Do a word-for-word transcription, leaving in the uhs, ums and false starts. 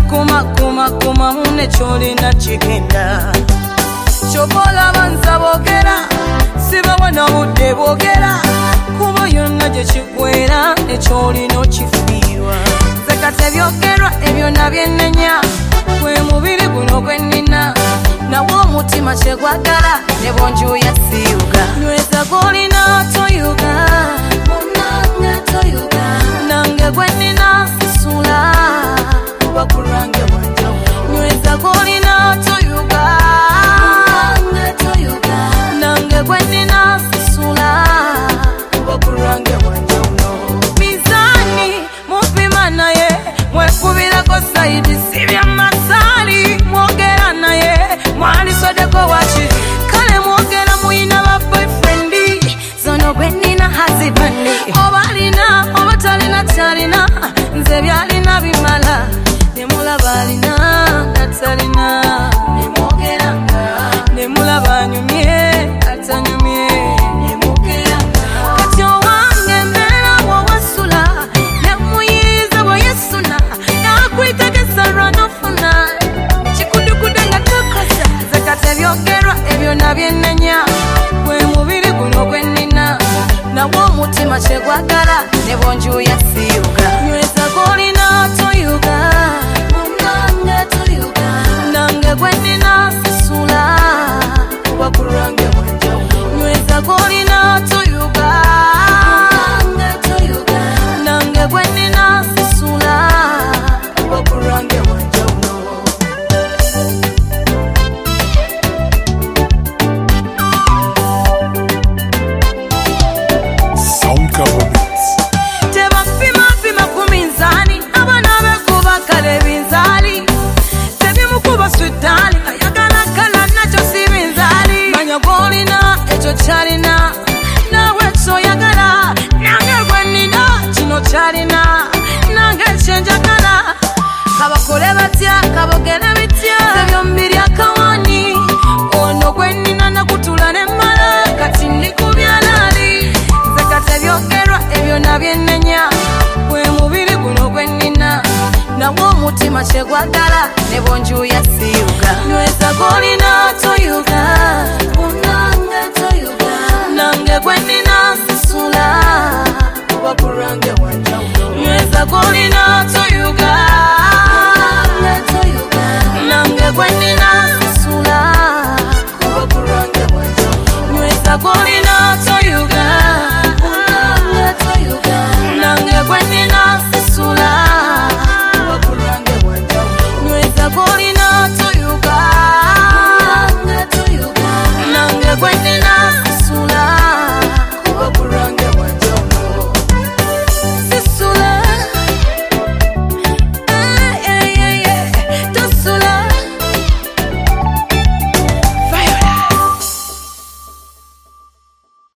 kuma kuma kuma une choli na chikenda chobola banza bogera siba wana bude bogera kuba yonna je chikwera ne choli no chifiwa zakate byogerwa ebyo nabyenenya kwe mubiri guno gwenina nawo mutima chegwagala ne bonju yasiuga nyweza golina toyuga munanga toyuga nange gwenina sisula bakurange wanja nyweza golina toyuga munanga toyuga nange gwenina sisula bakurange wanja uno mizani mupima naye mwekubira ko saidi sibya masali mwogera naye mwali sodeko wachi kale mwogera muina ba boyfriendi zono gwenina hazibandi obalina obatalina talina nze byalina bimala nemula balina natalina nemwogera nemula banyumye atanyumye nemwogera kati owange mbera wawasula nemuyiza bweyesuna nakwitegesa lwanofuna chikudukudenga tokosa zakate byogerwa ebyo nabyenenya gwe mubiri guno gwenina nawo mutima chegwagala ne bonju yasiuga nyweza golina toyuga munanga toyuga nange gwenina sisula bakurange wanja nyweza golina toyuga munanga toyuga nange gwenina sisula bakurange wanja uno Sound cover beats. teba pima pima kuminzani abana bekuba kale binzali tebi mukuba sudani ayagala kala nacho sibinzali manya golina echo chalina nawe so yagala nange gwenina kino chalina nange chenjagala kabakole batya kabogere bitya ebyo mbiri akawani ono gwenina nakutula ne mala kati ndi kubyalali zakate byogerwa ebyo nabyenenya gwe mubiri guno gwenina nawo mutima chegwagala ne bonju yasiuga nyweza golina toyuga munanga toyuga nange gwenina sisula bakurange wanja nyweza golina toyuga